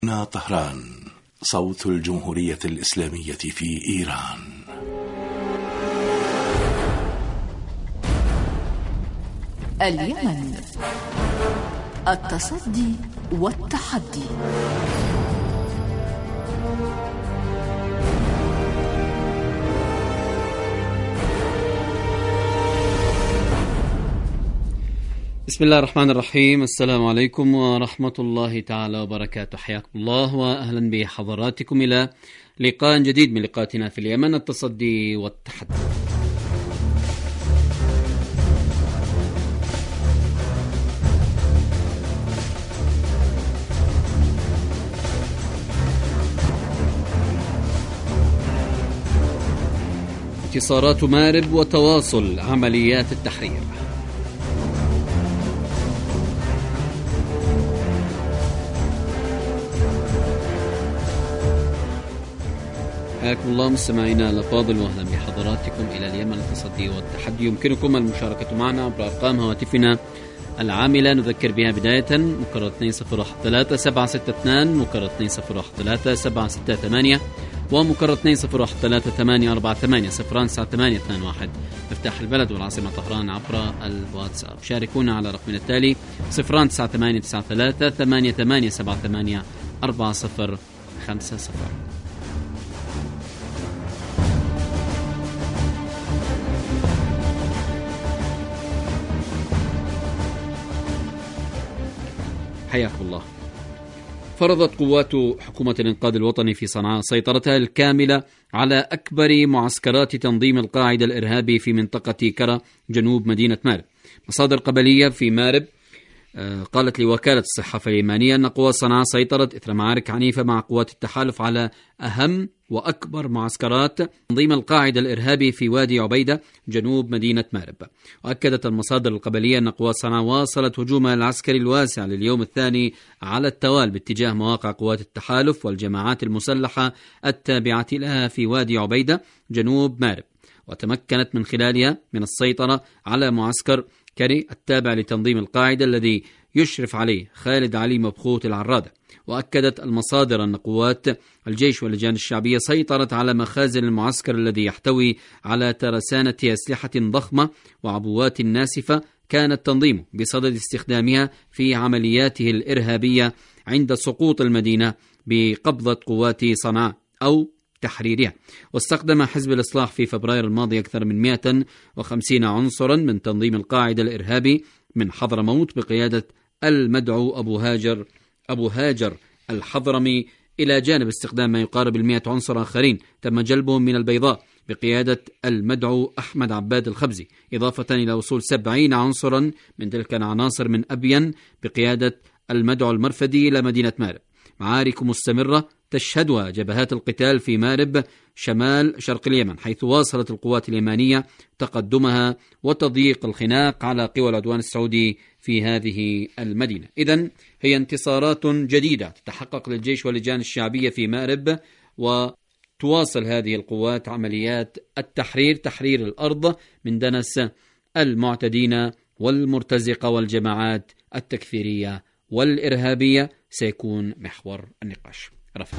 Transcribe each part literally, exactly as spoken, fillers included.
هنا طهران، صوت الجمهورية الإسلامية في إيران. اليمن، التصدي والتحدي. بسم الله الرحمن الرحيم. السلام عليكم ورحمة الله تعالى وبركاته. حياكم الله وأهلا بحضراتكم إلى لقاء جديد من لقاءاتنا في اليمن، التصدي والتحدي. انتصارات مارب وتواصل عمليات التحرير. حياكم الله مستمعينا الأفاضل واهلا بحضراتكم إلى اليمن، التصدي والتحدي. يمكنكم المشاركة معنا عبر أرقام هواتفنا العاملة، نذكر بها بداية مكرر اثنين صفر واحد ثلاثة سبعة ستة اثنين، مكرر اثنين صفر واحد ثلاثة سبعة ستة ثمانية، ومكرر اثنين صفر واحد ثلاثة ثمانية أربعة ثمانية صفر تسعة ثمانية اثنين واحد. مفتاح البلد والعاصمة طهران عبر الواتساب. شاركونا على رقمنا التالي صفر تسعة ثمانية تسعة ثلاثة ثمانية ثمانية سبعة ثمانية أربعة صفر خمسة صفر. حياكم الله. فرضت قوات حكومة الإنقاذ الوطني في صنعاء سيطرتها الكاملة على أكبر معسكرات تنظيم القاعدة الإرهابي في منطقة كرة جنوب مدينة مارب. مصادر قبلية في مارب قالت لوكالة الصحافة اليمانية أن قوات صنعاء سيطرت إثر معارك عنيفة مع قوات التحالف على أهم وأكبر معسكرات تنظيم القاعدة الإرهابي في وادي عبيدة جنوب مدينة مارب. وأكدت المصادر القبلية أن قوات صنعاء واصلت هجومها العسكري الواسع لليوم الثاني على التوال باتجاه مواقع قوات التحالف والجماعات المسلحة التابعة لها في وادي عبيدة جنوب مارب، وتمكنت من خلالها من السيطرة على معسكر كري التابع لتنظيم القاعدة الذي يشرف عليه خالد علي مبخوت العرادة. وأكدت المصادر أن قوات الجيش واللجان الشعبية سيطرت على مخازن المعسكر الذي يحتوي على ترسانة أسلحة ضخمة وعبوات ناسفة كان التنظيم بصدد استخدامها في عملياته الإرهابية عند سقوط المدينة بقبضة قوات صنعاء أو تحريرها. واستخدم حزب الإصلاح في فبراير الماضي أكثر من مئة وخمسين عنصرا من تنظيم القاعدة الإرهابي من حضرموت بقيادة المدعو أبو هاجر أبو هاجر الحضرمي، إلى جانب استخدام ما يقارب المئة عنصر آخرين تم جلبهم من البيضاء بقيادة المدعو أحمد عباد الخبزي، إضافة إلى وصول سبعين عنصرا من تلك العناصر من أبين بقيادة المدعو المرفدي إلى مدينة مارب. معارك مستمرة تشهدها جبهات القتال في مارب شمال شرق اليمن، حيث واصلت القوات اليمانية تقدمها وتضييق الخناق على قوى العدوان السعودي في هذه المدينة. إذن هي انتصارات جديدة تتحقق للجيش واللجان الشعبية في مارب، وتواصل هذه القوات عمليات التحرير، تحرير الأرض من دنس المعتدين والمرتزقة والجماعات التكفيرية والإرهابية، سيكون محور النقاش. رفع.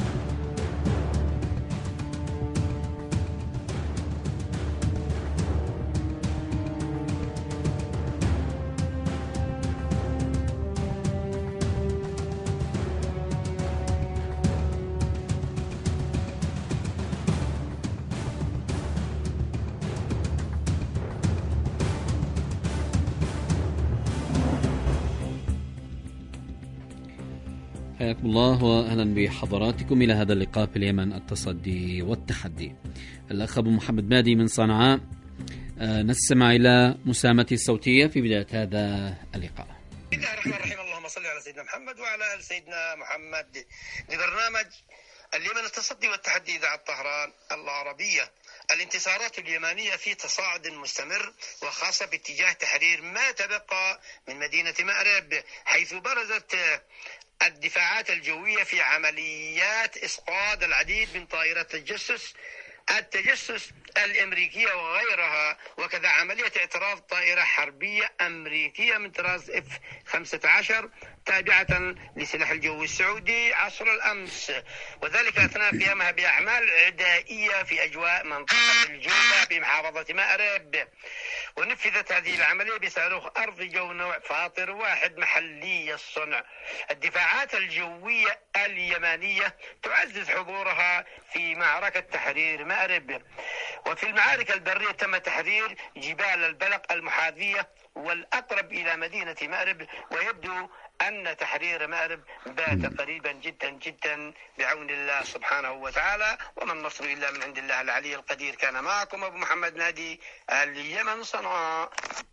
حياكم الله واهلا بحضراتكم الى هذا اللقاء في اليمن، التصدي والتحدي. الاخ ابو محمد مادي من صنعاء، آه نستمع الى مساهمته الصوتيه في بدايه هذا اللقاء. بسم الله الرحمن الرحيم. اللهم صل على سيدنا محمد وعلى ال سيدنا محمد. لبرنامج اليمن، التصدي والتحدي، اذاعه طهران العربيه. الانتصارات اليمانية في تصاعد مستمر، وخاصة باتجاه تحرير ما تبقى من مدينة مأرب، حيث برزت الدفاعات الجوية في عمليات إسقاط العديد من طائرات التجسس التجسس الأمريكية وغيرها، وكذا عملية اعتراض طائرة حربية أمريكية من طراز إف خمسة عشر تابعة لسلاح الجو السعودي عصر الأمس، وذلك أثناء قيامها بأعمال عدائية في أجواء منطقة الجوبة بمحافظة مأرب. ونفذت هذه العملية بصاروخ أرضي جو نوع فاطر واحد محلي الصنع. الدفاعات الجوية اليمانية تعزز حضورها في معركة تحرير مأرب. وفي المعارك البرية تم تحرير جبال البلق المحاذية والأقرب إلى مدينة مأرب، ويبدو أن تحرير مأرب بات قريبا جدا جدا بعون الله سبحانه وتعالى، وما النصر إلا من عند الله العلي القدير. كان معكم أبو محمد نادي اليمن صنعاء.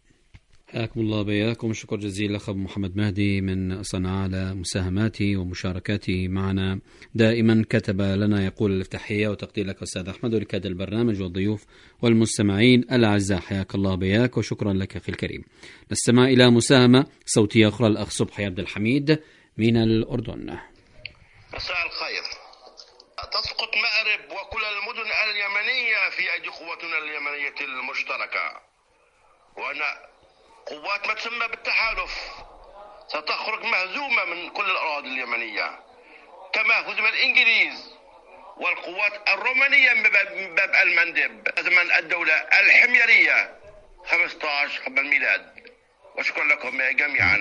حياكم الله بياكم. شكر جزيل أخ أبو محمد مهدي من صنعاء على مساهماته ومشاركاته معنا دائما. كتب لنا يقول الافتتاحية وتقدير لك أستاذ أحمد ولكاد البرنامج والضيوف والمستمعين الأعزاء. حياك الله بياك وشكرا لك أخي الكريم. نستمع إلى مساهمة صوتية أخرى الأخ صبحي عبد الحميد من الأردن. مساء الخير. تسقط مأرب وكل المدن اليمنية في أيدي قوتنا اليمنية المشتركة، وأنا قوات ما تسمى بالتحالف ستخرج مهزومة من كل الأراضي اليمنية كما هزم الإنجليز والقوات الرومانية من باب المندب زمن الدولة الحميرية خمسة عشر قبل الميلاد. وشكرا لكم جميعا.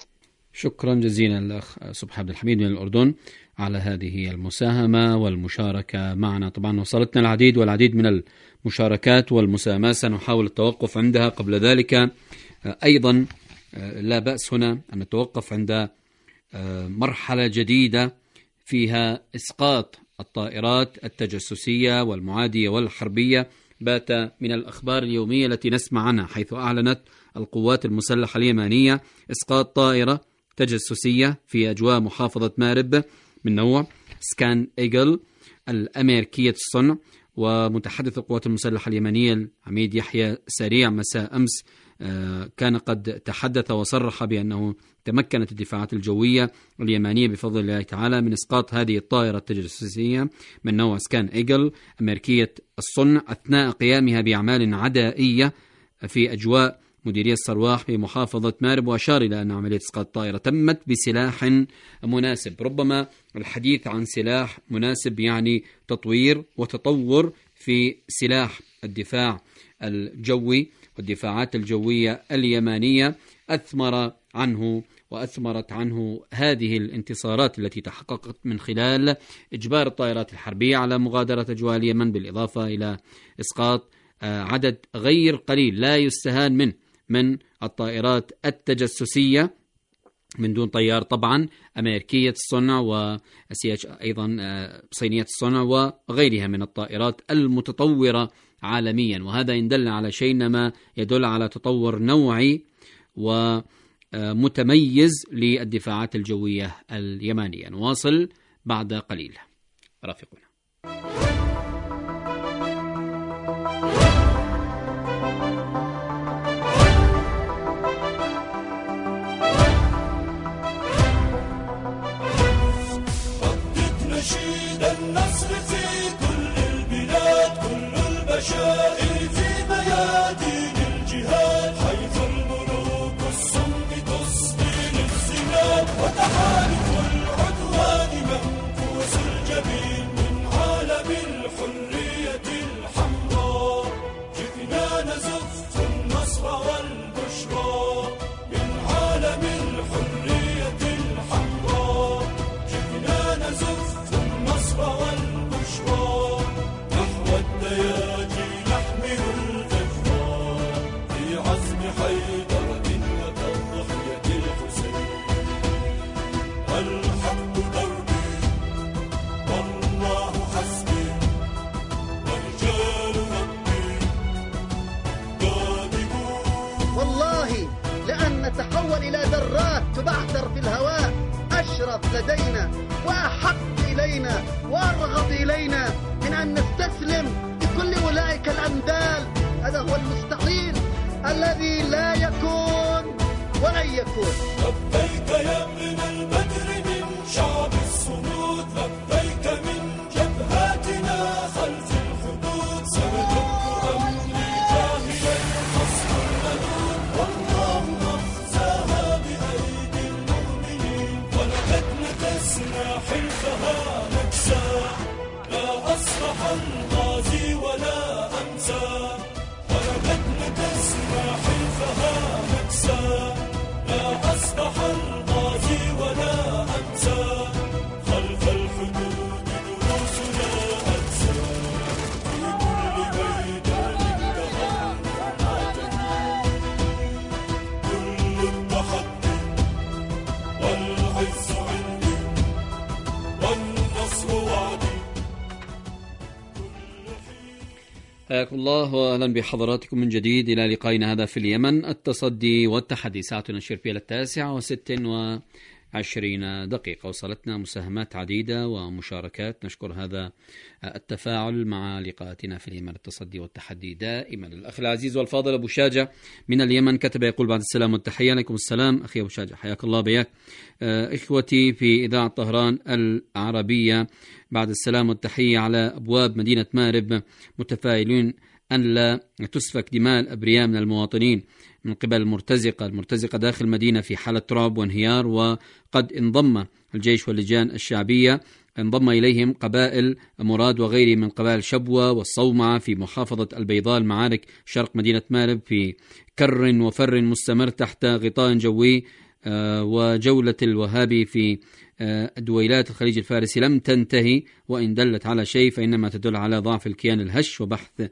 شكرا جزيلا الأخ صبحي عبد الحميد من الأردن على هذه المساهمة والمشاركة معنا. طبعا وصلتنا العديد والعديد من المشاركات والمساهمات، سنحاول التوقف عندها. قبل ذلك أيضا لا بأس هنا أن نتوقف عند مرحلة جديدة فيها إسقاط الطائرات التجسسية والمعادية والحربية. بات من الأخبار اليومية التي نسمع عنها حيث أعلنت القوات المسلحة اليمانية إسقاط طائرة تجسسية في أجواء محافظة مأرب من نوع سكان إيجل الأمريكية الصنع. ومتحدث القوات المسلحة اليمنية العميد يحيى سريع مساء أمس كان قد تحدث وصرح بأنه تمكنت الدفاعات الجوية اليمانية بفضل الله تعالى من إسقاط هذه الطائرة التجسسية من نوع سكان إيجل أمريكية الصنع أثناء قيامها بأعمال عدائية في أجواء مديرية الصرواح بمحافظة مأرب. وأشار إلى أن عملية إسقاط الطائرة تمت بسلاح مناسب. ربما الحديث عن سلاح مناسب يعني تطوير وتطور في سلاح الدفاع الجوي والدفاعات الجوية اليمانية أثمر عنه وأثمرت عنه هذه الانتصارات التي تحققت من خلال إجبار الطائرات الحربية على مغادرة أجواء اليمن، بالإضافة إلى إسقاط عدد غير قليل لا يستهان منه من الطائرات التجسسية من دون طيار طبعا أمريكية الصنع وسي اتش أيضا صينية الصنع وغيرها من الطائرات المتطورة عالميا. وهذا إن دل على شيء إنما يدل على تطور نوعي ومتميز للدفاعات الجوية اليمانية. نواصل بعد قليل، رافقونا. نشيد النصر في كل البلاد، كل البشائر في ميادين الجهاد، حيث الملوك الصمت تسقي للزناد، وتحالف العدوان منفوس الجبين من عالم الحرية الحمراء. جئنا نزف النصر والبشرى من عالم الحرية الحمراء. جئنا نزف والبشرى نحو الدياجي نحمل الإفرار في عزم حيدر وتضحية الحسين. الحق دربي والله حسبي ورجال ربي غالبون. والله لأن نتحول إلى ذرات تبعثر في الهواء أشرف لدينا وأحق إلينا وأرغب إلينا من أن نستسلم لكل أولئك الأندال. هذا هو المستحيل الذي لا يكون ولن يكون. لبيك يا ابن البدر من شعب الصمود، لبيك من جبهاتنا خلف الحدود. سندق أمري جاهلا حصر الندود، والله أخزاها بأيدي المؤمنين. الغازي ولا أنسى حركتنا تسمع حلفها نكسى لا أصبح الغازي ولا أنسى خلف الحدود دروسنا أنسى في كل ميدان كل التحدي والعز عندي والنصر وعدي. حياكم الله واهلا بحضراتكم من جديد الى لقائنا هذا في اليمن التصدي والتحدي. ساعتنا نشير فيها التاسعة وست وعشرين دقيقة. وصلتنا مساهمات عديدة ومشاركات، نشكر هذا التفاعل مع لقاءاتنا في اليمن التصدي والتحدي دائما. الأخ العزيز والفاضل أبو شاجة من اليمن كتب يقول: بعد السلام والتحية. عليكم السلام أخي أبو شاجة، حياك الله بياك. إخوتي في إذاعة طهران العربية، بعد السلام والتحية على أبواب مدينة مأرب متفائلون أن لا تسفك دماء الأبرياء من المواطنين من قبل المرتزقة المرتزقة داخل المدينة في حالة رعب وانهيار. وقد انضم الجيش واللجان الشعبية، انضم إليهم قبائل مراد وغيره من قبائل شبوة والصومعة في محافظة البيضاء. المعارك شرق مدينة مأرب في كر وفر مستمر تحت غطاء جوي، وجولة الوهابي في دويلات الخليج الفارسي لم تنتهي، وإن دلت على شيء فإنما تدل على ضعف الكيان الهش وبحث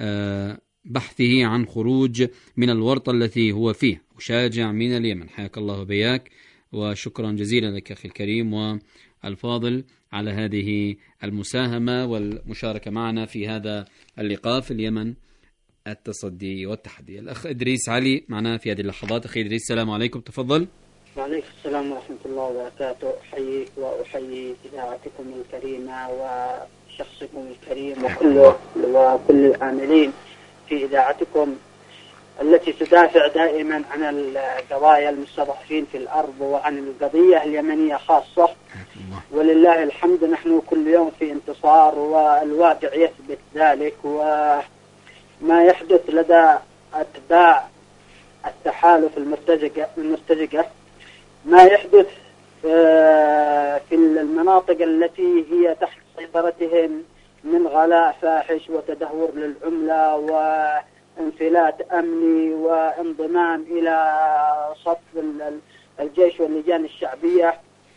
بحثه عن خروج من الورطة التي هو فيه. وشاجع من اليمن، حياك الله بياك وشكرا جزيلا لك أخي الكريم والفاضل على هذه المساهمة والمشاركة معنا في هذا اللقاء في اليمن التصدي والتحدي. الأخ إدريس علي معنا في هذه اللحظات. أخي إدريس السلام عليكم، تفضل. وعليكم السلام ورحمة الله وبركاته. أحييك وأحيي إذاعتكم الكريمة وشخصكم الكريم وكل وكل العاملين في إذاعتكم التي تدافع دائما عن القضايا المستضعفين في الأرض وعن القضية اليمنية خاصة. ولله الحمد نحن كل يوم في انتصار والواقع يثبت ذلك. وما يحدث لدى أتباع التحالف المرتزقة المرتزقة ما يحدث في المناطق التي هي تحت سيطرتهم من غلاء فاحش وتدهور للعملة وانفلات أمني وانضمام إلى صف الجيش واللجان الشعبية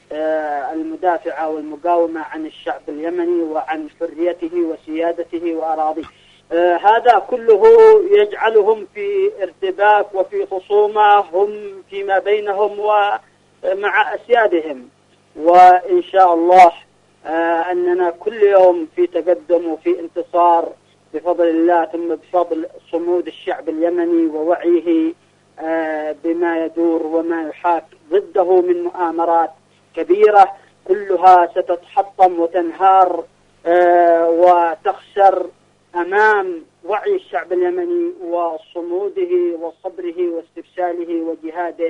المدافعة والمقاومة عن الشعب اليمني وعن حريته وسيادته وأراضيه. آه هذا كله يجعلهم في ارتباك وفي خصومة هم فيما بينهم ومع أسيادهم. وإن شاء الله آه أننا كل يوم في تقدم وفي انتصار بفضل الله، ثم بفضل صمود الشعب اليمني ووعيه آه بما يدور وما يحاك ضده من مؤامرات كبيرة كلها ستتحطم وتنهار آه وتخسر أمام وعي الشعب اليمني وصموده وصبره واستبساله وجهاده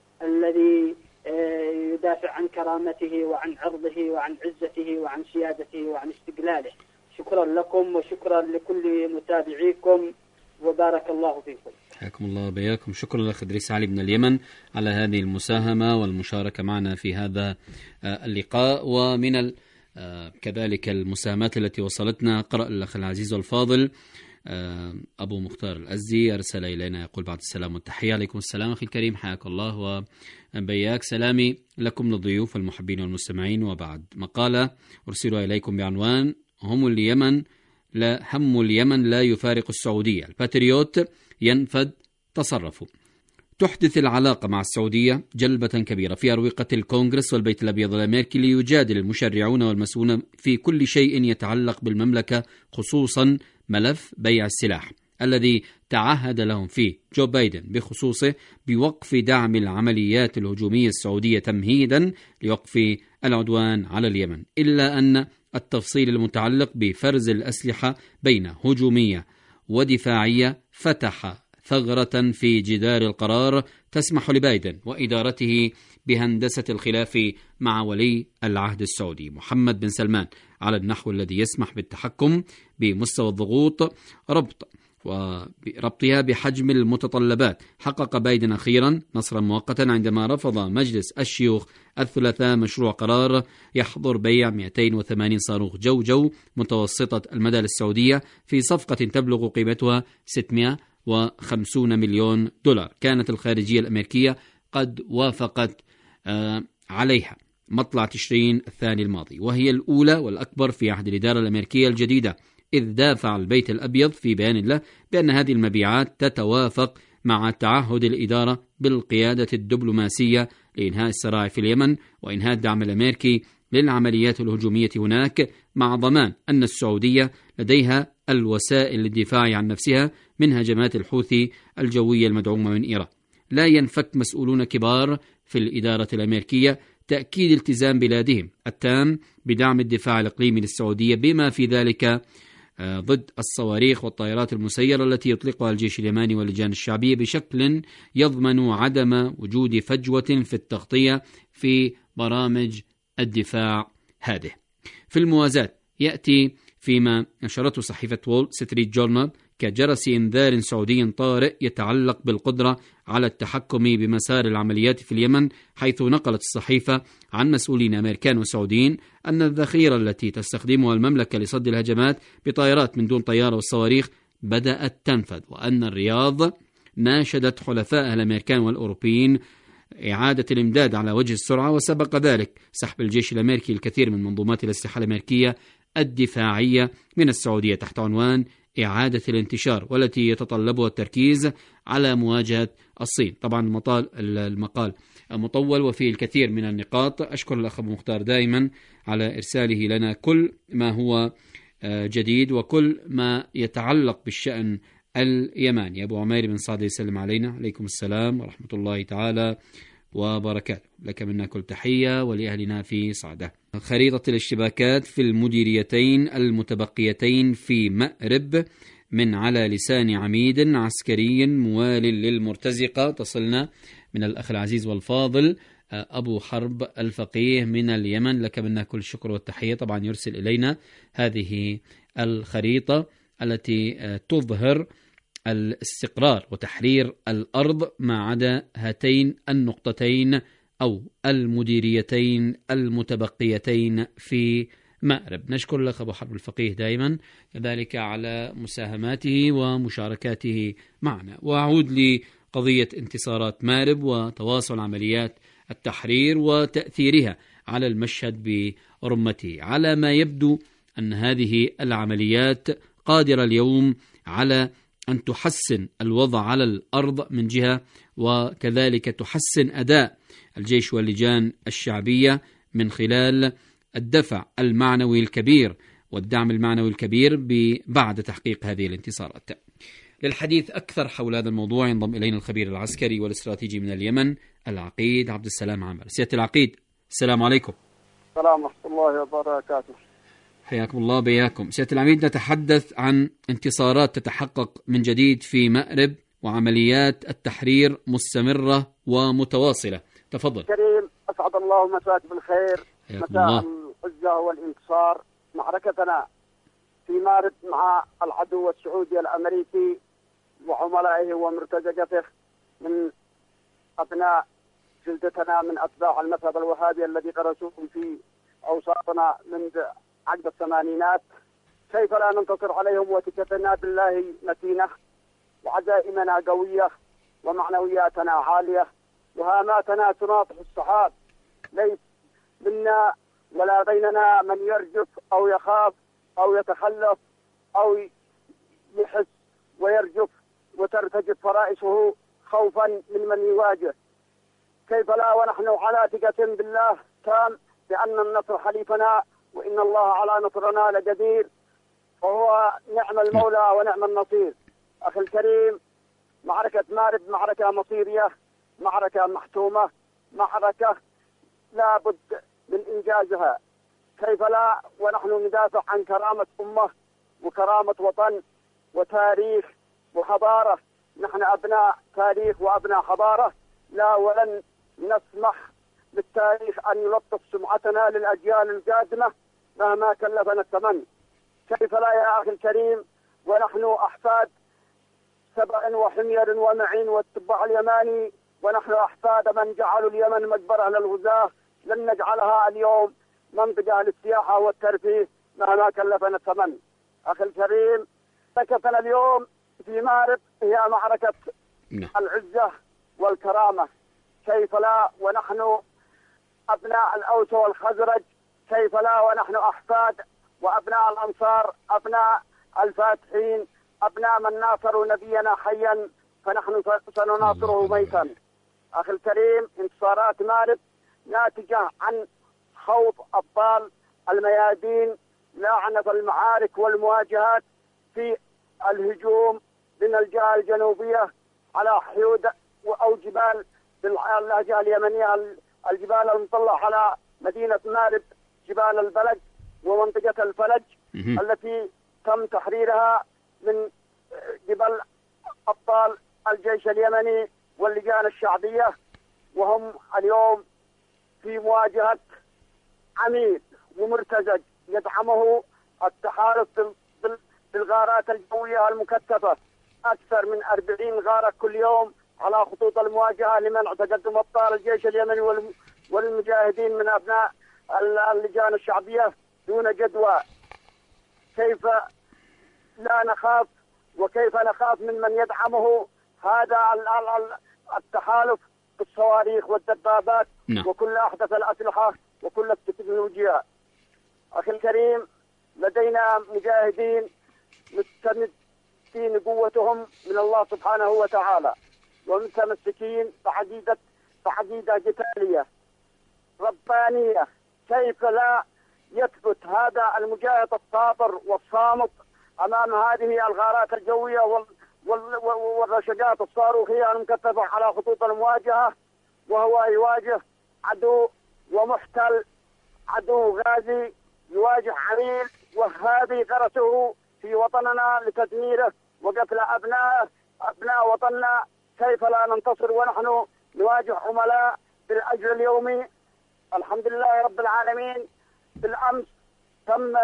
الذي يدافع عن كرامته وعن عرضه وعن عزته وعن سيادته وعن استقلاله. شكرا لكم وشكرا لكل متابعيكم وبارك الله فيكم. حياكم الله بياكم. شكرا لأخ إدريس علي من اليمن على هذه المساهمة والمشاركة معنا في هذا اللقاء. ومن ال كذلك المساهمات التي وصلتنا قرأ الأخ العزيز والفاضل أبو مختار الأزدي أرسل إلينا يقول: بعد السلام والتحية. عليكم السلام أخي الكريم، حياك الله وبياك. سلامي لكم للضيوف والمحبين والمستمعين. وبعد مقالة أرسلها إليكم بعنوان: هم اليمن لا هم اليمن لا يفارق السعودية، الباتريوت ينفذ تصرفوا. تحدث العلاقة مع السعودية جلبة كبيرة في أروقة الكونغرس والبيت الأبيض الأمريكي ليجادل المشرعون والمسؤولون في كل شيء يتعلق بالمملكة، خصوصا ملف بيع السلاح الذي تعهد لهم فيه جو بايدن بخصوصه بوقف دعم العمليات الهجومية السعودية تمهيدا لوقف العدوان على اليمن. إلا أن التفصيل المتعلق بفرز الأسلحة بين هجومية ودفاعية فتح ثغرة في جدار القرار تسمح لبايدن وإدارته بهندسة الخلاف مع ولي العهد السعودي محمد بن سلمان على النحو الذي يسمح بالتحكم بمستوى الضغوط، ربط وبربطها بحجم المتطلبات. حقق بايدن أخيرا نصرا مؤقتا عندما رفض مجلس الشيوخ الثلاثاء مشروع قرار يحظر بيع مئتين وثمانين صاروخ جو جو متوسطة المدى للسعودية في صفقة تبلغ قيمتها ستمئة وخمسين مليون دولار. كانت الخارجية الأمريكية قد وافقت آه عليها مطلع تشرين الثاني الماضي، وهي الأولى والأكبر في عهد الإدارة الأمريكية الجديدة، إذ دافع البيت الأبيض في بيان له بأن هذه المبيعات تتوافق مع تعهد الإدارة بالقيادة الدبلوماسية لإنهاء الصراع في اليمن وإنهاء الدعم الأمريكي للعمليات الهجومية هناك، مع ضمان أن السعودية لديها الوسائل للدفاع عن نفسها من هجمات الحوثي الجوية المدعومة من إيران. لا ينفك مسؤولون كبار في الإدارة الأمريكية تأكيد التزام بلادهم التام بدعم الدفاع الإقليمي للسعودية، بما في ذلك ضد الصواريخ والطائرات المسيرة التي يطلقها الجيش اليماني واللجان الشعبية بشكل يضمن عدم وجود فجوة في التغطية في برامج الدفاع هذه. في الموازاة يأتي فيما نشرته صحيفة وول ستريت جورنال كجرس إنذار سعودي طارئ يتعلق بالقدرة على التحكم بمسار العمليات في اليمن، حيث نقلت الصحيفة عن مسؤولين أمريكان وسعوديين أن الذخيرة التي تستخدمها المملكة لصد الهجمات بطائرات من دون طيارة والصواريخ بدأت تنفذ، وأن الرياض ناشدت حلفائها الأمريكان والأوروبيين إعادة الإمداد على وجه السرعة، وسبق ذلك سحب الجيش الأمريكي الكثير من منظومات الأسلحة الأمريكية الدفاعية من السعودية تحت عنوان إعادة الانتشار، والتي يتطلبها التركيز على مواجهة الصين. طبعا المطال المقال مطول وفيه الكثير من النقاط. أشكر الأخ أبو مختار دائما على إرساله لنا كل ما هو جديد وكل ما يتعلق بالشأن اليماني. أبو عمير بن سعد يسلم علينا. عليكم السلام ورحمة الله تعالى وبركاته. لك منا كل تحية ولأهلنا في صعدة. خريطة الاشتباكات في المديريتين المتبقيتين في مأرب من على لسان عميد عسكري موال للمرتزقة. تصلنا من الأخ العزيز والفاضل أبو حرب الفقيه من اليمن. لك منا كل الشكر والتحية. طبعا يرسل إلينا هذه الخريطة التي تظهر الاستقرار وتحرير الأرض ما عدا هاتين النقطتين أو المديريتين المتبقيتين في مأرب. نشكر لك أبو حرب الفقيه دائما كذلك على مساهماته ومشاركاته معنا. وأعود لقضية انتصارات مأرب وتواصل عمليات التحرير وتأثيرها على المشهد برمته. على ما يبدو أن هذه العمليات قادرة اليوم على أن تحسن الوضع على الأرض من جهة، وكذلك تحسن أداء الجيش واللجان الشعبية من خلال الدفع المعنوي الكبير والدعم المعنوي الكبير بعد تحقيق هذه الانتصارات. للحديث أكثر حول هذا الموضوع ينضم إلينا الخبير العسكري والاستراتيجي من اليمن العقيد عبد السلام عامر. سيادة العقيد السلام عليكم. السلام ورحمة الله وبركاته. حياكم الله بياكم. سيادة العميد، نتحدث عن انتصارات تتحقق من جديد في مأرب وعمليات التحرير مستمرة ومتواصلة. تفضل. كريم، أسعد الله مساك بالخير. مساء العزة والانتصار. معركتنا في مأرب مع العدو السعودي الأمريكي وعملائه ومرتزقته من أبناء جلدتنا من أتباع المذهب الوهابي الذي غرسوهم في أوساطنا منذ عقد الثمانينات. كيف لا ننتصر عليهم وثقتنا بالله متينة وعزائمنا قوية ومعنوياتنا عالية وهاماتنا تناطح السحاب. ليس منا ولا بيننا من يرجف أو يخاف أو يتخلف أو يحس ويرجف وترتجف فرائسه خوفا من من يواجه. كيف لا ونحن على ثقة بالله تام بأن النصر حليفنا وإن الله على نصرنا لقدير، وهو نعم المولى ونعم النصير. أخي الكريم، معركة مأرب معركة مصيرية، معركة محتومة، معركة لا بد من إنجازها. كيف لا ونحن ندافع عن كرامة أمة وكرامة وطن وتاريخ وحضارة. نحن أبناء تاريخ وأبناء حضارة، لا ولن نسمح للتاريخ أن يلطف سمعتنا للأجيال القادمة مهما كلفنا الثمن. كيف لا يا أخي الكريم ونحن أحفاد سبأ وحمير ومعين والتبع اليماني، ونحن أحفاد من جعلوا اليمن مجبرة للغزاة. لن نجعلها اليوم منطقة للسياحة والترفيه مهما كلفنا الثمن. أخي الكريم، معركتنا اليوم في مارب هي معركة العزة والكرامة، كيف لا ونحن أبناء الأوس والخزرج، كيف لا ونحن أحفاد وأبناء الأنصار، أبناء الفاتحين، أبناء من ناصروا نبينا حيا فنحن سنناصره ميتا. أخي الكريم، انتصارات مارب ناتجة عن خوض أبطال الميادين لعنف المعارك والمواجهات في الهجوم من الجهة الجنوبية على حيود أو جبال باللهجة اليمنية، الجبال المطلة على مدينة مارب، جبال البلج ومنطقة الفلج التي تم تحريرها من قبل أبطال الجيش اليمني واللجان الشعبية، وهم اليوم في مواجهة عميد ومرتزج يدعمه التحالف بالغارات الجوية المكثفة، أكثر من أربعين غارة كل يوم على خطوط المواجهة لمنع تقدم أبطال الجيش اليمني والمجاهدين من أبناء اللجان الشعبية دون جدوى. كيف لا نخاف وكيف نخاف من من يدعمه هذا التحالف بالصواريخ والدبابات no. وكل أحدث الأسلحة وكل التكنولوجيا. أخي الكريم، لدينا مجاهدين مستمدين قوتهم من الله سبحانه وتعالى ومتمسكين بعقيدة بعقيدة قتالية ربانية. كيف لا يثبت هذا المجاهد الصابر والصامت أمام هذه الغارات الجوية وال والرشقات الصاروخية المكثفة على خطوط المواجهة، وهو يواجه عدو ومحتل، عدو غازي، يواجه عميل وهابي غرسه في وطننا لتدميره وقتل أبناء أبناء وطننا. كيف لا ننتصر ونحن نواجه عملاء بالأجر اليومي؟ الحمد لله رب العالمين. بالأمس تم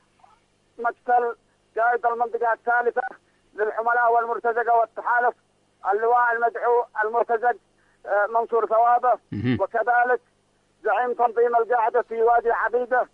مقتل قائد المنطقة الثالثة للعملاء والمرتزقة والتحالف اللواء المدعو المرتزق منصور ثوابه، وكذلك زعيم تنظيم القاعدة في وادي عبيدة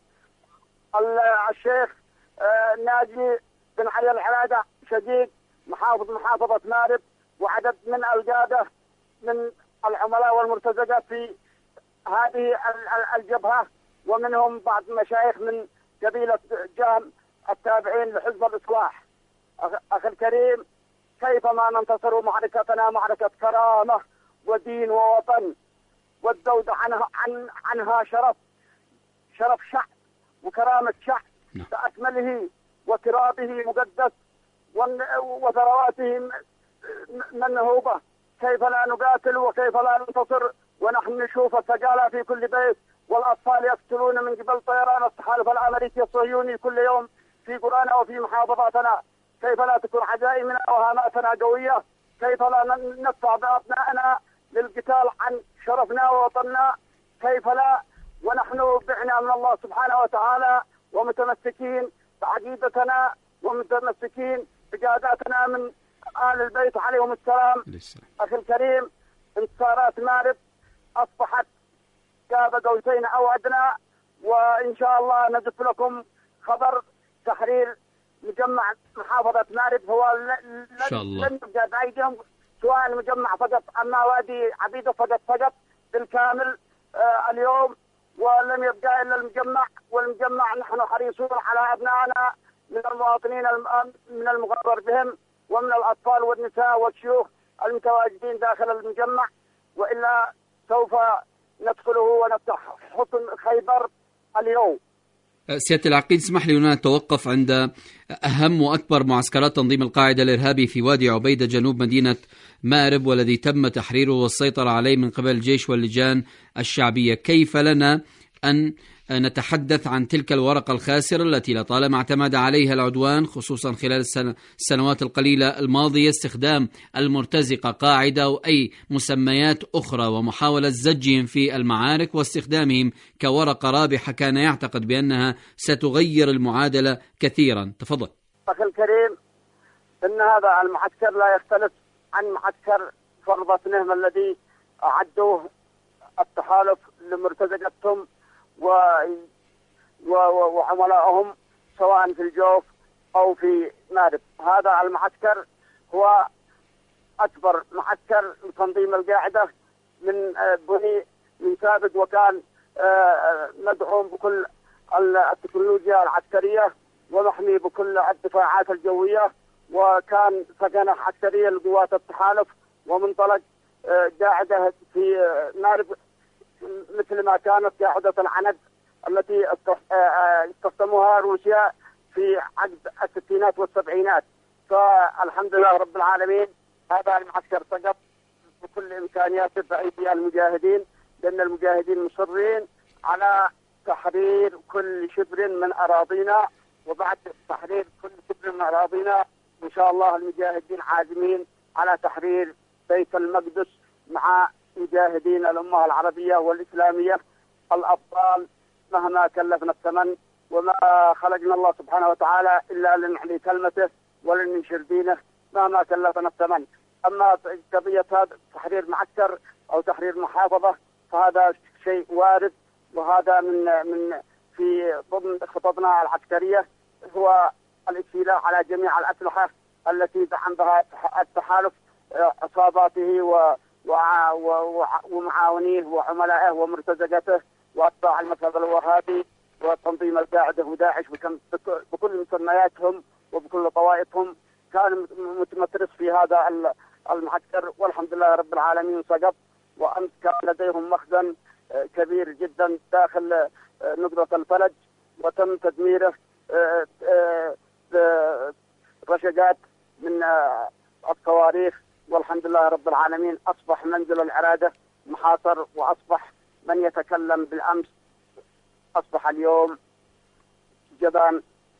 الشيخ ناجي بن علي العرادة شديد محافظ محافظة مارب، وعدد من القادة من العملاء والمرتزقة في هذه الجبهة، ومنهم بعض مشايخ من قبيلة جهم التابعين لحزب الإصلاح. أخي الكريم، كيف ما ننتصر معركتنا معركة كرامة ودين ووطن، والذود عنها عن عنها شرف شرف شعب وكرامة شعب بأكمله، وترابه مقدس وثرواته منهوبة. كيف لا نقاتل وكيف لا ننتصر ونحن نشوف الثقالة في كل بيت، والأطفال يقتلون من قبل طيران التحالف الأمريكي الصهيوني كل يوم في قرانا وفي محافظاتنا. كيف لا تكون عزائمنا وهاماتنا قوية؟ كيف لا ندفع بأبنائنا للقتال عن شرفنا ووطننا؟ كيف لا ونحن بعنا من الله سبحانه وتعالى ومتمسكين بعقيدتنا ومتمسكين بقياداتنا من آل البيت عليهم السلام. أخي الكريم، انتصارات مارب أصبحت قاب قوسين أو أدنى، وإن شاء الله نزف لكم خبر تحرير مجمع محافظة مارب. هو لن يبقى بأيديهم سواء المجمع فقط، أما وادي عبيدة فقط فقط بالكامل آه اليوم، ولم يبقى إلا المجمع. والمجمع نحن حريصون على أبنائنا من المواطنين من المغرر بهم ومن الأطفال والنساء والشيوخ المتواجدين داخل المجمع، وإلا سوف ندخله ونفتح حصن خيبر اليوم. سيادة العقيد، اسمح لي هنا نتوقف عند أهم وأكبر معسكرات تنظيم القاعدة الإرهابي في وادي عبيدة جنوب مدينة مارب، والذي تم تحريره والسيطرة عليه من قبل الجيش واللجان الشعبية. كيف لنا أن نتحدث عن تلك الورقة الخاسرة التي لطالما اعتمد عليها العدوان، خصوصا خلال السنوات القليلة الماضية، استخدام المرتزقة قاعدة وأي مسميات أخرى ومحاولة زجهم في المعارك واستخدامهم كورقة رابحة كان يعتقد بأنها ستغير المعادلة كثيرا؟ تفضل. أخي الكريم، إن هذا المعسكر لا يختلف عن معسكر فرضة نهم الذي أعدوه التحالف لمرتزقتهم و... و... وعملائهم سواء في الجوف أو في مارب. هذا المعسكر هو أكبر معسكر لتنظيم القاعدة من بني من سابق، وكان مدعوم بكل التكنولوجيا العسكرية ومحمي بكل الدفاعات الجوية، وكان سكنة عسكرية لقوات التحالف ومنطلق قاعدة في مارب مثل ما كانت قاعدة العند التي استخدموها روسيا في عقد الستينات والسبعينات. فالحمد لله رب العالمين هذا المعسكر سقط بكل إمكانياته بأيدي المجاهدين، لأن المجاهدين مصرين على تحرير كل شبر من أراضينا، وبعد تحرير كل شبر من أراضينا إن شاء الله المجاهدين عازمين على تحرير بيت المقدس مع مجاهدين الأمة العربية والإسلامية الأبطال مهما كلفنا الثمن. وما خلقنا الله سبحانه وتعالى إلا لنعلي كلمته ولننشر دينه مهما كلفنا الثمن. أما قضية هذا تحرير معسكر أو تحرير محافظة فهذا شيء وارد، وهذا من من في ضمن خططنا العسكرية هو الاستيلاء على جميع الأسلحة التي دعم بها التحالف عصاباته ومعاونيه وعملائه ومرتزقته وأتباع المذهب الوهابي وتنظيم القاعدة وداعش بكل مسمياتهم وبكل طوائفهم. كان متمترس في هذا المعسكر، والحمد لله رب العالمين سقط. وأمس كان لديهم مخزن كبير جدا داخل نقطة الفلج وتم تدميره رشقات من الصواريخ، والحمد لله رب العالمين أصبح منزل العرادة محاصر، وأصبح من يتكلم بالأمس أصبح اليوم جبان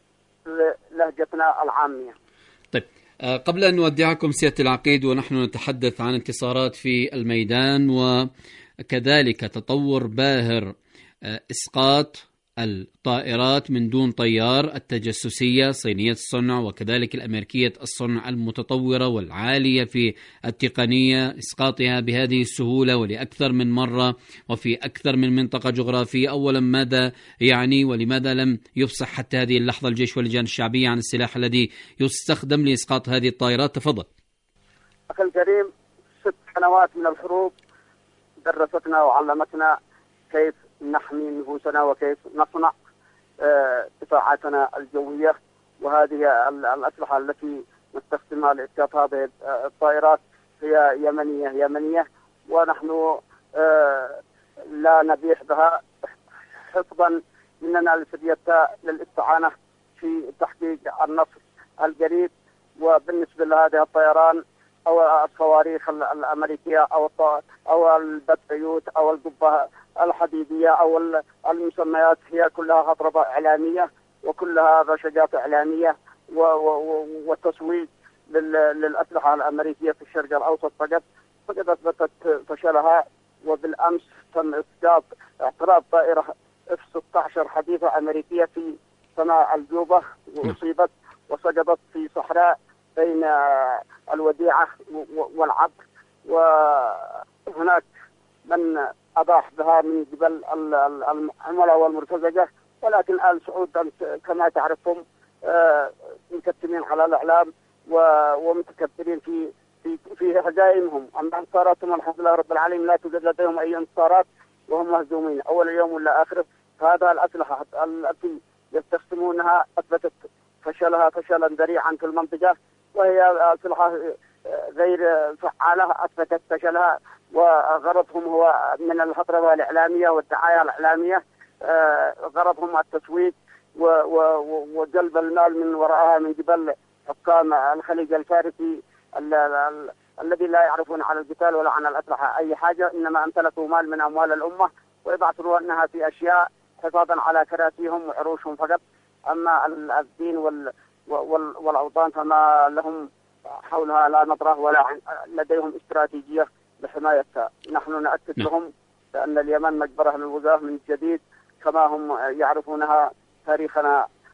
لهجتنا العامية. طيب قبل أن نودعكم سيادة العقيد ونحن نتحدث عن انتصارات في الميدان وكذلك تطور باهر إسقاط الطائرات من دون طيار التجسسية صينية الصنع وكذلك الأمريكية الصنع المتطورة والعالية في التقنية، إسقاطها بهذه السهولة ولأكثر من مرة وفي أكثر من منطقة جغرافية، أولا ماذا يعني ولماذا لم يفصح حتى هذه اللحظة الجيش واللجان الشعبية عن السلاح الذي يستخدم لإسقاط هذه الطائرات؟ تفضل. أخي الكريم، ست سنوات من الحروب درستنا وعلمتنا كيف نحمي نفوسنا وكيف نصنع دفاعاتنا الجوية، وهذه الأسلحة التي نستخدمها لإسقاط هذه الطائرات هي يمنية يمنية ونحن لا نبيح بها حفظا مننا لسبيتها للاستعانة في تحقيق النصر القريب. وبالنسبة لهذه الطيران أو الصواريخ الأمريكية أو أو البتريوت أو القبة الحديدية أو المسميات هي كلها أضربة إعلامية وكلها رشقات إعلامية وتسويق للأسلحة الأمريكية في الشرق الأوسط فقط فقد أثبتت فشلها. وبالأمس تم إسقاط اعتراض طائرة إف ستة عشر حديثة أمريكية في سماء الجوبة وأصيبت وسقطت في صحراء بين الوديعة والعبر، وهناك من أباح بها من قبل العملاء والمرتزقة، ولكن آل سعود كما تعرفهم مكتمين على الإعلام ومتكبرين في في في هزائمهم. أما انتصاراتهم الحمد لله رب العالمين لا توجد لديهم أي انتصارات وهم مهزومين أول يوم ولا آخره. فهذا الأسلحة التي يستخدمونها أثبتت فشلها فشلا ذريعا في المنطقة، وهي أسلحة غير فعالة أثبتت فشلها، وغرضهم هو من الهطرة الإعلامية والدعاية الإعلامية، غرضهم التسويق وجلب المال من وراءها من قبل حكام الخليج الفارسي الذي لا يعرفون عن القتال ولا عن الأسلحة أي حاجة، إنما امتلكوا مال من أموال الأمة ويبعثونها في أشياء حفاظا على كراسيهم وعروشهم فقط. أما الدين والأوطان فما لهم حولها لا نظرة ولا لديهم استراتيجية لحمايتها. نحن نأكد لهم بأن اليمن مجبرة للوزاه من جديد كما هم يعرفونها تاريخنا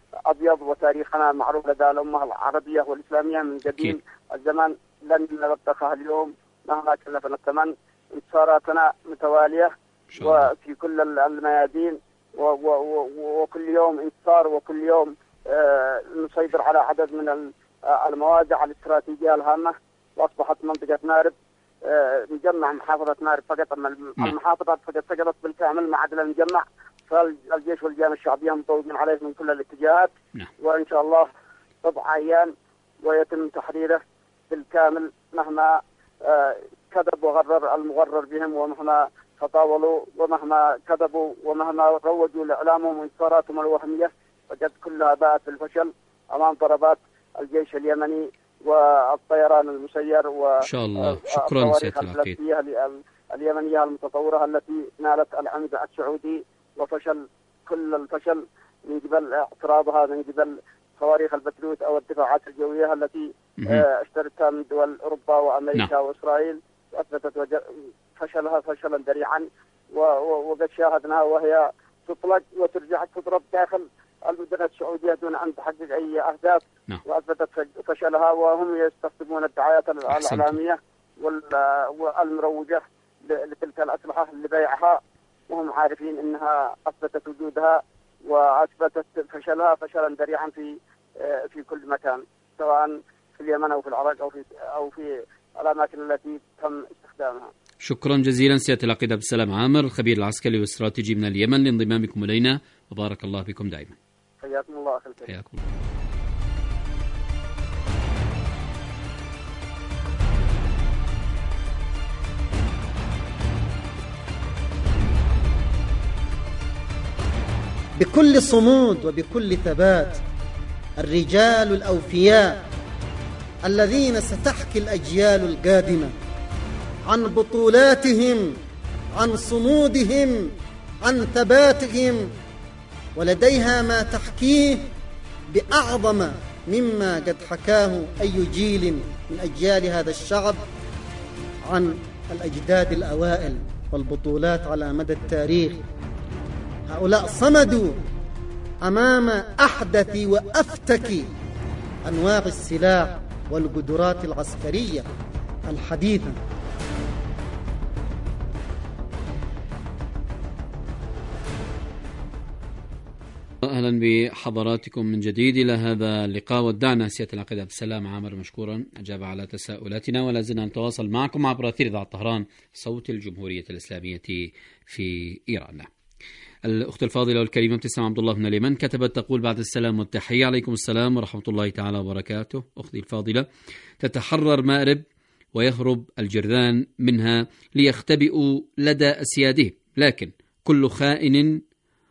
أبيض، وتاريخنا معروف لدى الأمة العربية والإسلامية من قديم الزمان، لن نبطخها اليوم مهما كلفنا الثمن. انتصاراتنا متوالية وفي كل الميادين، وكل يوم انتصار، وكل يوم نسيطر على عدد من المواقع الاستراتيجية الهامة. وأصبحت منطقة مأرب مجمع محافظة مأرب فقط، أما المحافظات فقط سقطت بالكامل ما عدا المجمع، فالجيش والجامعة الشعبية مطوقين عليه من كل الاتجاهات. وإن شاء الله بضع أيام ويتم تحريره بالكامل مهما كذب وغرر المغرر بهم، ومهما تطاولوا، ومهما كذبوا، ومهما روجوا لإعلامهم وانتصاراتهم الوهمية، وجد كلها باءت بالفشل أمام ضربات الجيش اليمني والطيران المسير إن شاء الله. شكرا سيادة العقيد. اليمنية المتطورة التي نالت العمد السعودي، وفشل كل الفشل من قبل اعتراضها من قبل صواريخ البتروت أو الدفاعات الجوية التي اشترتها من دول أوروبا وأمريكا نعم. وإسرائيل، وأثبتت فشلها فشلا ذريعا، وقد شاهدناها وهي تطلق وترجع تضرب داخل المدن السعودية دون أن تحقق أي أهداف نعم. وأثبتت فشلها، وهم يستخدمون الدعايات الإعلامية والمروجة لتلك الأسلحة لبيعها، وهم عارفين أنها أثبتت وجودها وأثبتت فشلها فشلا ذريعا في في كل مكان، سواء في اليمن أو في العراق أو في أو في الأماكن التي تم استخدامها. شكرا جزيلا سيادة العقيد عبد السلام عامر، الخبير العسكري والاستراتيجي من اليمن، لانضمامكم إلينا، وبارك الله بكم دائما. حياكم الله أخي الكريم. حياكم الله. بكل صمود وبكل ثبات الرجال الأوفياء الذين ستحكي الأجيال القادمة عن بطولاتهم، عن صمودهم، عن ثباتهم، ولديها ما تحكيه بأعظم مما قد حكاه أي جيل من أجيال هذا الشعب عن الأجداد الأوائل والبطولات على مدى التاريخ. هؤلاء صمدوا أمام أحدث وأفتك أنواع السلاح والقدرات العسكرية الحديثة. أهلا بحضراتكم من جديد إلى هذا اللقاء. ودعنا سيادة العقيد عبد السلام عامر مشكورا أجاب على تساؤلاتنا، ولا زلنا نتواصل معكم عبر أثير إذاعة طهران صوت الجمهورية الإسلامية في إيران. الأخت الفاضلة والكريمة ابتسام عبد الله من اليمن كتبت تقول: بعد السلام والتحية. عليكم السلام ورحمة الله تعالى وبركاته. أختي الفاضلة، تتحرر مأرب ويهرب الجرذان منها ليختبئوا لدى أسيادهم، لكن كل خائن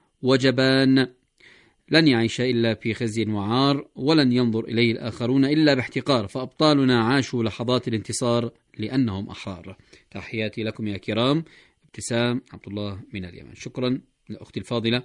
وجبان لن يعيش إلا في خزي وعار، ولن ينظر إليه الآخرون إلا باحتقار، فأبطالنا عاشوا لحظات الانتصار لأنهم أحرار. تحياتي لكم يا كرام. ابتسام عبد الله من اليمن. شكرا لأختي الفاضلة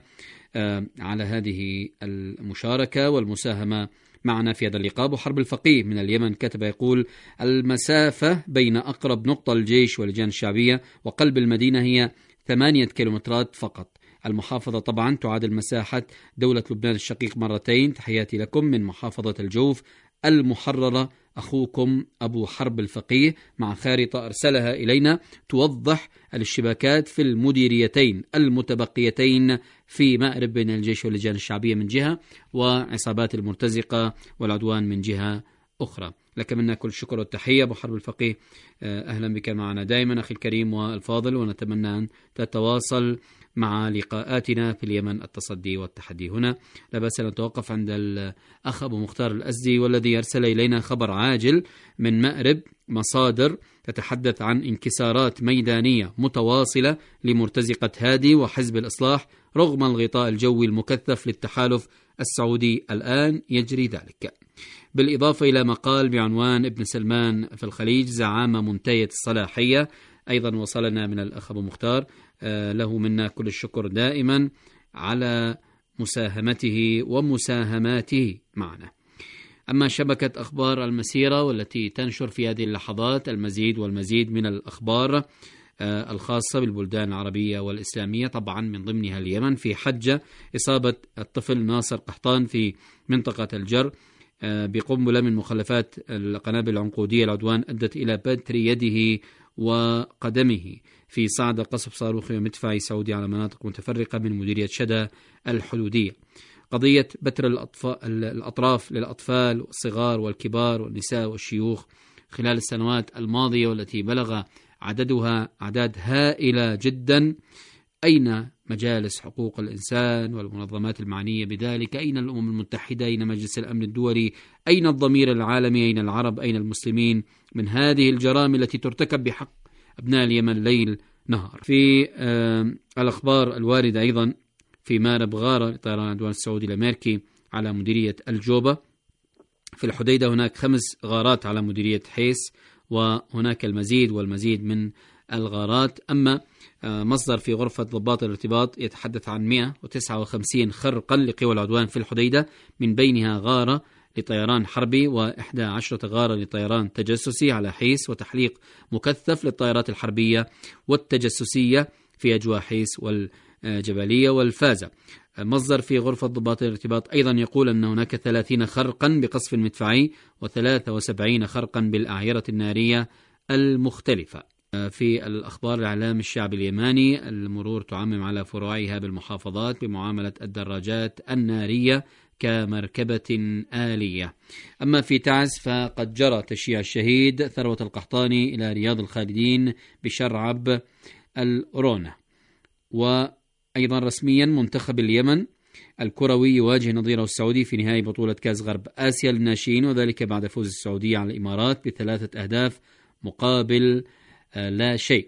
على هذه المشاركة والمساهمة معنا في هذا اللقاء. أبو حرب الفقيه من اليمن كتب يقول: المسافة بين أقرب نقطة للجيش واللجان الشعبية وقلب المدينة هي ثمانية كيلومترات فقط. المحافظة طبعا تعادل مساحة دولة لبنان الشقيق مرتين. تحياتي لكم من محافظة الجوف المحررة، أخوكم أبو حرب الفقيه، مع خارطة أرسلها إلينا توضح الاشتباكات في المديريتين المتبقيتين في مأرب بين الجيش واللجان الشعبية من جهة، وعصابات المرتزقة والعدوان من جهة أخرى. لك منا كل الشكر والتحية أبو حرب الفقيه، أهلا بك معنا دائما أخي الكريم والفاضل، ونتمنى أن تتواصل مع لقاءاتنا في اليمن التصدي والتحدي. هنا لا بأس أن نتوقف عند الأخ أبو مختار الأزدي، والذي يرسل إلينا خبر عاجل من مأرب، مصادر تتحدث عن انكسارات ميدانية متواصلة لمرتزقة هادي وحزب الإصلاح رغم الغطاء الجوي المكثف للتحالف السعودي، الآن يجري ذلك. بالإضافة إلى مقال بعنوان ابن سلمان في الخليج زعامة منتهية الصلاحية، أيضا وصلنا من الأخ أبو مختار، له منا كل الشكر دائما على مساهمته ومساهماته معنا. أما شبكة أخبار المسيرة والتي تنشر في هذه اللحظات المزيد والمزيد من الأخبار الخاصة بالبلدان العربية والإسلامية، طبعا من ضمنها اليمن، في حجة إصابة الطفل ناصر قحطان في منطقة الجر بقنبلة من مخلفات القنابل العنقودية. العدوان أدت إلى بتر يده وقدمه في صعد قصف صاروخي ومدفعي سعودي على مناطق متفرقة من مديرية شدة الحدودية. قضية بتر الأطراف للأطفال والصغار والكبار والنساء والشيوخ خلال السنوات الماضية والتي بلغ عددها أعداد هائلة جدا. أين مجالس حقوق الإنسان والمنظمات المعنية بذلك؟ أين الأمم المتحدة؟ أين مجلس الأمن الدولي؟ أين الضمير العالمي؟ أين العرب؟ أين المسلمين من هذه الجرائم التي ترتكب بحق أبناء اليمن ليل نهار؟ في آه الأخبار الواردة أيضا في مارب غارة لطيران العدوان السعودي الأمريكي على مديرية الجوبة. في الحديدة هناك خمس غارات على مديرية حيس، وهناك المزيد والمزيد من الغارات. أما مصدر في غرفة ضباط الارتباط يتحدث عن مئة وتسعة وخمسين خرقا لقوى العدوان في الحديدة، من بينها غارة لطيران حربي وإحدى عشرة غارة لطيران تجسسي على حيس، وتحليق مكثف للطائرات الحربية والتجسسية في أجواء حيس والجبلية والفازة. مصدر في غرفة ضباط الارتباط أيضا يقول أن هناك ثلاثين خرقا بقصف مدفعي وثلاثة وسبعين خرقا بالأعيرة النارية المختلفة. في الأخبار الإعلام الشعبي اليماني، المرور تعمم على فروعها بالمحافظات بمعاملة الدراجات النارية كمركبة آلية. أما في تعز فقد جرى تشييع الشهيد ثروة القحطاني إلى رياض الخالدين بشرعب الرونة. وأيضا رسميا منتخب اليمن الكروي يواجه نظيره السعودي في نهائي بطولة كأس غرب آسيا للناشئين، وذلك بعد فوز السعودية على الإمارات بثلاثة أهداف مقابل لا شيء.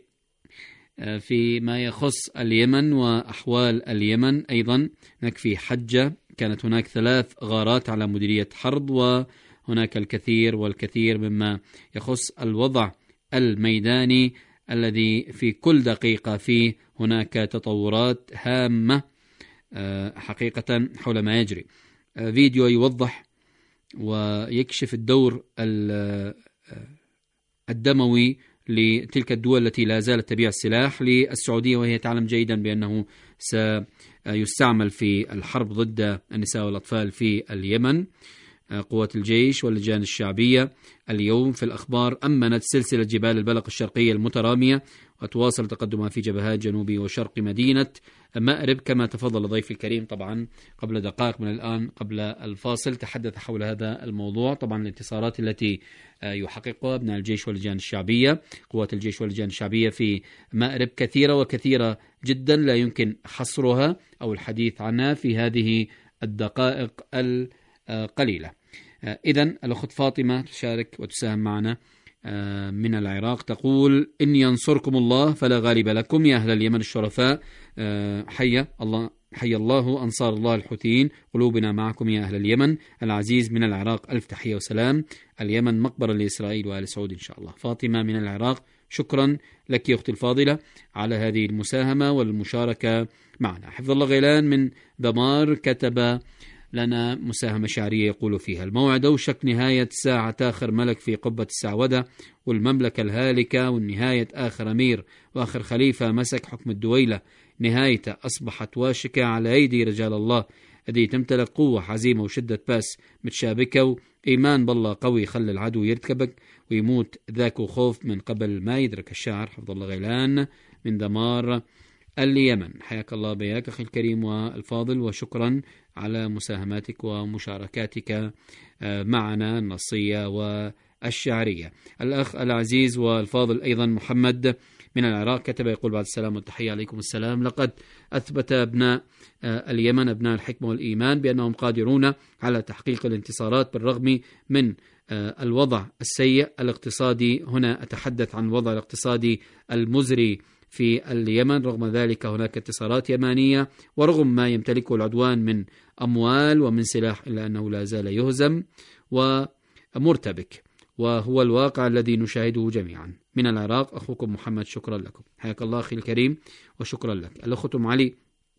فيما يخص اليمن وأحوال اليمن أيضا، هناك في حجة كانت هناك ثلاث غارات على مديرية حرض، وهناك الكثير والكثير مما يخص الوضع الميداني الذي في كل دقيقة فيه هناك تطورات هامة حقيقة حول ما يجري. فيديو يوضح ويكشف الدور الدموي لتلك الدول التي لا زالت تبيع السلاح للسعودية، وهي تعلم جيدا بأنه سيستعمل في الحرب ضد النساء والأطفال في اليمن. قوات الجيش واللجان الشعبية اليوم في الأخبار أمنت سلسلة جبال البلق الشرقية المترامية، وتواصل تقدمها في جبهات جنوب وشرق مدينة مأرب، كما تفضل ضيفي الكريم طبعا قبل دقائق من الآن قبل الفاصل تحدث حول هذا الموضوع. طبعا الانتصارات التي يحققها أبناء الجيش واللجان الشعبية، قوات الجيش واللجان الشعبية في مأرب كثيرة وكثيرة جدا لا يمكن حصرها أو الحديث عنها في هذه الدقائق القليلة. إذن الأخت فاطمة تشارك وتساهم معنا من العراق، تقول: إن ينصركم الله فلا غالب لكم يا أهل اليمن الشرفاء، حي الله حي الله أنصار الله الحوثيين، قلوبنا معكم يا أهل اليمن العزيز من العراق، ألف تحية وسلام. اليمن مقبرة لإسرائيل وآل سعود إن شاء الله. فاطمة من العراق، شكرا لك يا أختي الفاضلة على هذه المساهمة والمشاركة معنا. حفظ الله غيلان من دمار كتب لنا مساهمة شعرية يقول فيها: الموعد أوشك نهاية ساعة آخر ملك في قبة السعودة، والمملكة الهالكة، والنهاية آخر أمير وآخر خليفة مسك حكم الدويلة، نهايته أصبحت واشكة على أيدي رجال الله الذي تمتلك قوة عزيمة وشدة باس متشابكة، وإيمان بالله قوي خلى العدو يرتكبك ويموت ذاك خوف من قبل ما يدرك. الشاعر حفظ الله غيلان من دمار اليمن. حياك الله بياك أخي الكريم والفاضل، وشكرا على مساهماتك ومشاركاتك معنا النصية والشعرية. الأخ العزيز والفاضل أيضا محمد من العراق كتب يقول: بعد السلام والتحية. عليكم السلام. لقد أثبت أبناء اليمن أبناء الحكمة والإيمان بأنهم قادرون على تحقيق الانتصارات بالرغم من الوضع السيء الاقتصادي. هنا أتحدث عن الوضع الاقتصادي المزري في اليمن. رغم ذلك هناك انتصارات يمانية، ورغم ما يمتلكه العدوان من أموال ومن سلاح إلا أنه لا زال يهزم ومرتبك، وهو الواقع الذي نشاهده جميعا. من العراق أخوكم محمد، شكرا لكم. حياك الله أخي الكريم وشكرا لك. الأخت أم علي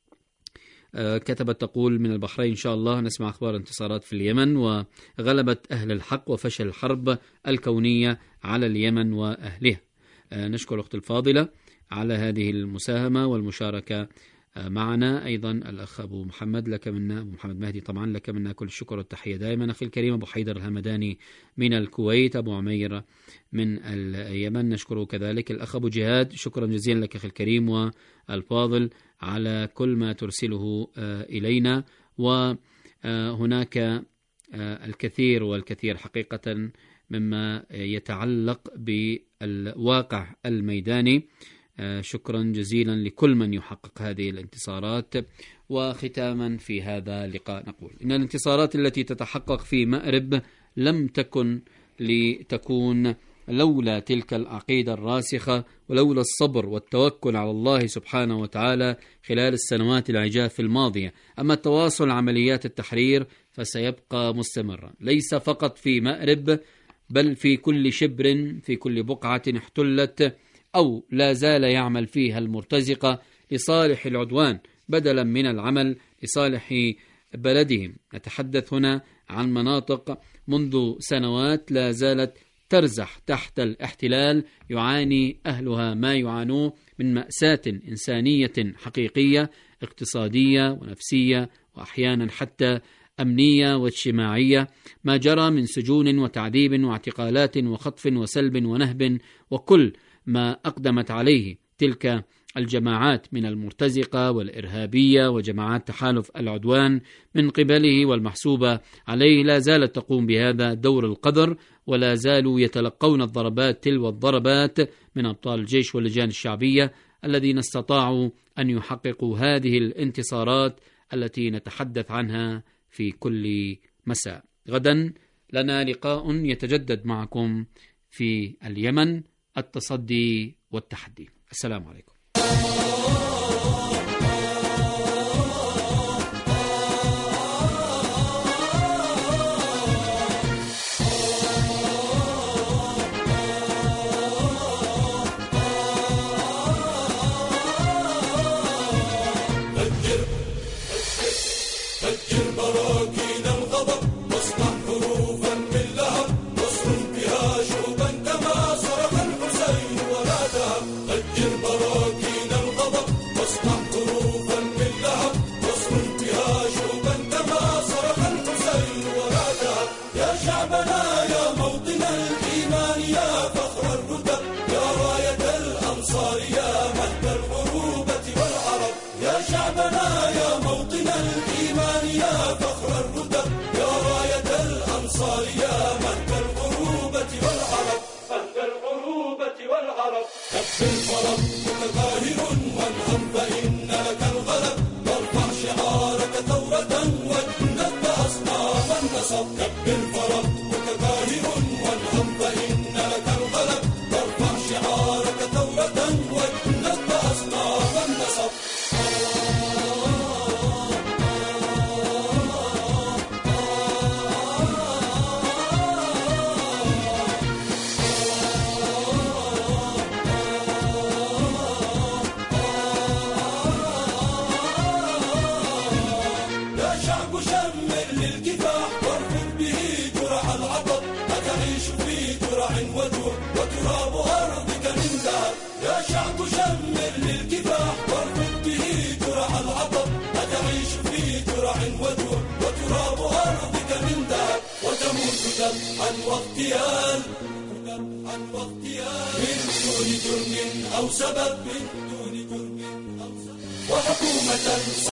كتبت تقول: من البحرين إن شاء الله نسمع أخبار انتصارات في اليمن وغلبة أهل الحق وفشل الحرب الكونية على اليمن وأهلها. نشكر أخت الفاضلة على هذه المساهمة والمشاركة معنا. أيضا الأخ أبو محمد لك منا، أبو محمد مهدي طبعا لك منا كل الشكر والتحية دائما. أخي الكريم أبو حيدر الهمداني من الكويت، أبو عمير من اليمن نشكره كذلك. الأخ أبو جهاد شكرا جزيلا لك أخي الكريم والفاضل على كل ما ترسله إلينا. وهناك الكثير والكثير حقيقة مما يتعلق بالواقع الميداني. شكرا جزيلا لكل من يحقق هذه الانتصارات. وختاما في هذا اللقاء نقول إن الانتصارات التي تتحقق في مأرب لم تكن لتكون لولا تلك العقيدة الراسخة ولولا الصبر والتوكل على الله سبحانه وتعالى خلال السنوات العجاف الماضية. أما التواصل عمليات التحرير فسيبقى مستمرا، ليس فقط في مأرب بل في كل شبر، في كل بقعة احتلت أو لا زال يعمل فيها المرتزقة لصالح العدوان بدلا من العمل لصالح بلدهم. نتحدث هنا عن مناطق منذ سنوات لا زالت ترزح تحت الاحتلال، يعاني أهلها ما يعانوه من مأساة إنسانية حقيقية، اقتصادية ونفسية وأحيانا حتى أمنية واجتماعية. ما جرى من سجون وتعذيب واعتقالات وخطف وسلب ونهب وكل ما أقدمت عليه تلك الجماعات من المرتزقة والإرهابية وجماعات تحالف العدوان من قبله والمحسوبة عليه لا زالت تقوم بهذا دور القدر، ولا زالوا يتلقون الضربات تلو الضربات من أبطال الجيش واللجان الشعبية الذين استطاعوا أن يحققوا هذه الانتصارات التي نتحدث عنها في كل مساء. غدا لنا لقاء يتجدد معكم في اليمن، التصدي والتحدي. السلام عليكم. عن واغتيال عن واغتيال من دون جرم أو سبب من دون جرم أو سبب وحكومة